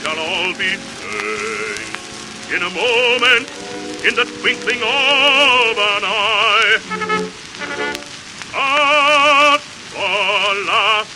shall all be changed. In a moment, in the twinkling of an eye. At the last